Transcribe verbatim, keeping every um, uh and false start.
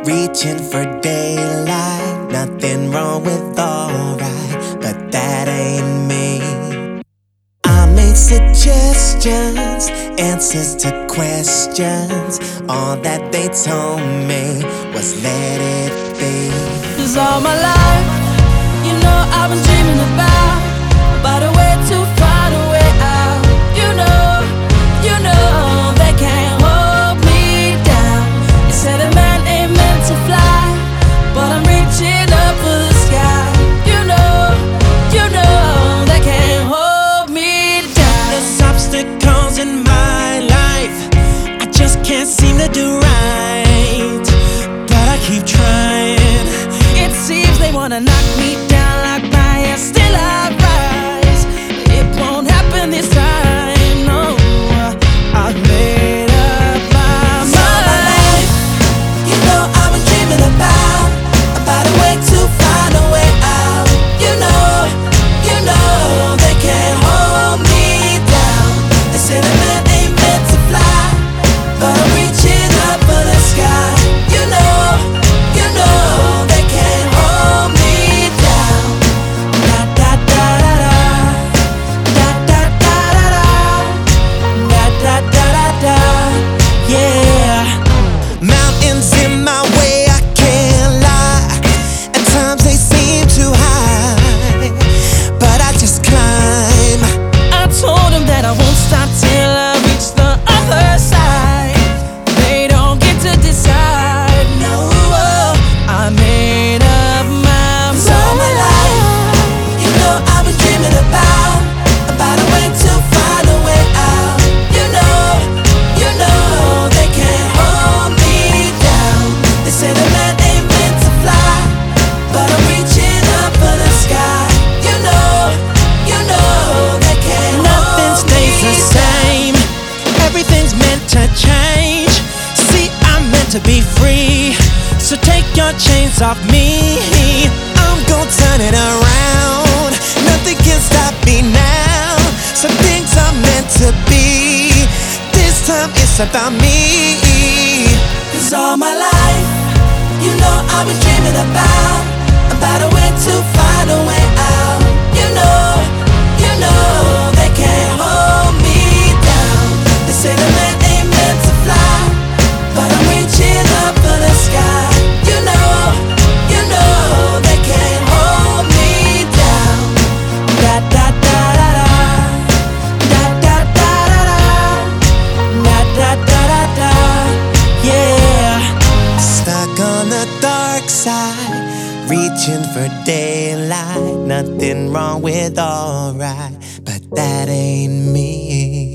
reaching for daylight. Nothing wrong with alright, but that ain't me. I made suggestions, answers to questions. All that they told me was let it be. 'Cause all my life, you know I've been dreaming about About a way to find a way out. You know, you know they can't hold me down. You said a man ain't meant to fly, but I'm reaching up for the sky. You know, you know they can't hold me down. There's obstacles in my life I just can't seem to do right, but I keep trying. It seems they wanna knock me down like my hair still I rise. It won't happen this time, no. I've made up my mind. All my life, you know I've been dreaming about About a way to find a way out. You know, you know they can't hold me down. They say the man ain't meant to fly, but I'm reaching up for the sky. You know, you know they can't hold me down. Da da da da da da da da da da da da da da. Yeah, mountains in my way, I can't lie. At times they seem too high, but I just climb. I told them that I won't stop till I reach the other side. They don't get to decide, no. I made up my mind. All my life, you know I've been dreaming about About a way to find a way out. You know, you know they can't hold me down. They say the man ain't meant to fly, but I'm reaching up for the sky. You know, you know they can't Nothing hold stays me the same. Everything's meant to change. See, I'm meant to be free, so take your chains off me. I'm gonna turn it around. Nothing can stop me now. Some things are meant to be. This time it's about me. 'Cause all my life, you know I've been dreaming about About a way to find a way out. You know, you know they can't hold me down. They say the man ain't meant to fly, but I'm reaching up for the sky. You know, you know they can't hold me down. Da da da da da da da da da da da da da da. Yeah, stuck on the dark side, reaching for daylight. Nothing wrong with alright, but that ain't me.